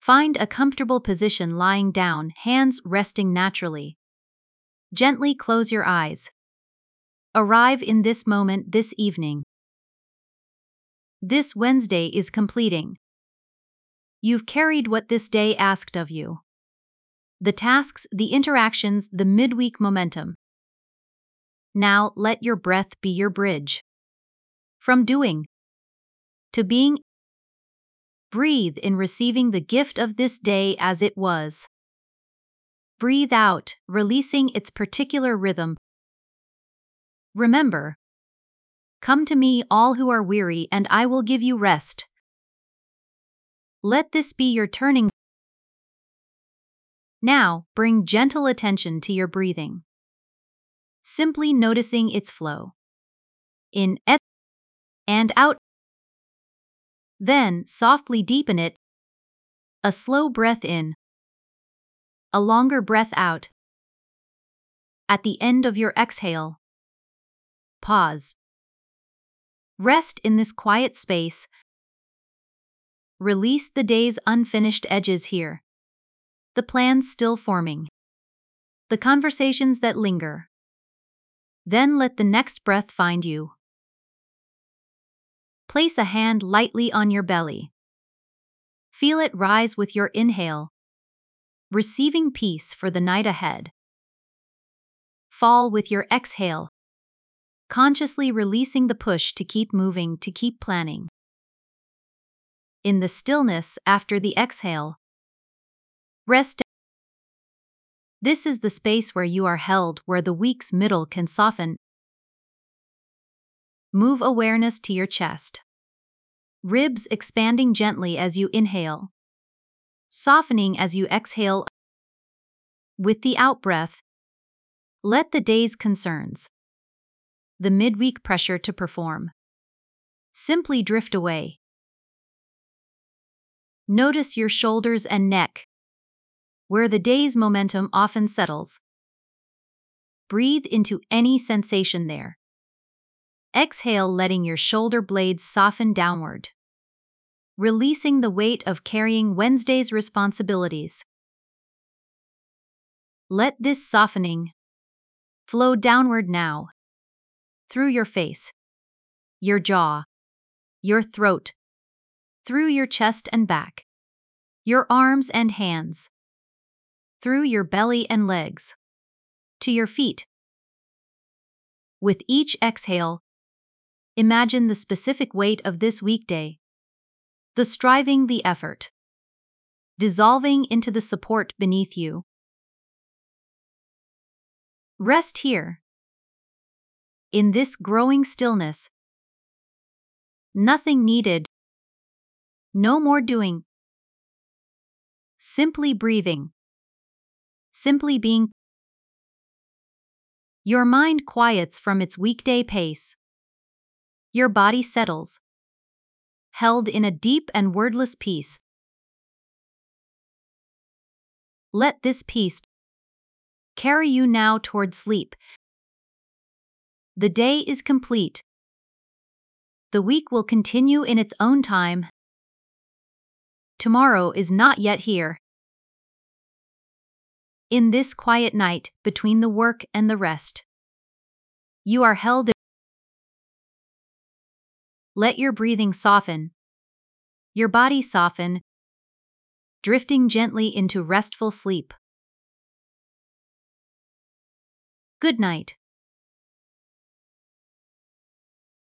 Find a comfortable position lying down, hands resting naturally. Gently close your eyes. Arrive in this moment this evening. This Wednesday is completing. You've carried what this day asked of you. The tasks, the interactions, the midweek momentum. Now let your breath be your bridge. From doing to being. Breathe in, receiving the gift of this day as it was. Breathe out, releasing its particular rhythm. Remember, come to me all who are weary and I will give you rest. Let this be your turning. Now, bring gentle attention to your breathing. Simply noticing its flow. In and out. Then, softly deepen it. A slow breath in. A longer breath out. At the end of your exhale, pause. Rest in this quiet space. Release the day's unfinished edges here. The plans still forming. The conversations that linger. Then let the next breath find you. Place a hand lightly on your belly. Feel it rise with your inhale, receiving peace for the night ahead. Fall with your exhale, consciously releasing the push to keep moving, to keep planning. In the stillness after the exhale, rest. This is the space where you are held, where the week's middle can soften. Move awareness to your chest. Ribs expanding gently as you inhale, softening as you exhale. With the out-breath, let the day's concerns, the midweek pressure to perform, simply drift away. Notice your shoulders and neck, where the day's momentum often settles. Breathe into any sensation there. Exhale, letting your shoulder blades soften downward, releasing the weight of carrying Wednesday's responsibilities. Let this softening flow downward now, through your face, your jaw, your throat, through your chest and back, your arms and hands, through your belly and legs, to your feet. With each exhale, imagine the specific weight of this weekday, the striving, the effort, dissolving into the support beneath you. Rest here, in this growing stillness. Nothing needed, no more doing. Simply breathing, simply being. Your mind quiets from its weekday pace. Your body settles, held in a deep and wordless peace. Let this peace carry you now toward sleep. The day is complete. The week will continue in its own time. Tomorrow is not yet here. In this quiet night, between the work and the rest, you are held. Let your breathing soften, your body soften, drifting gently into restful sleep. Good night.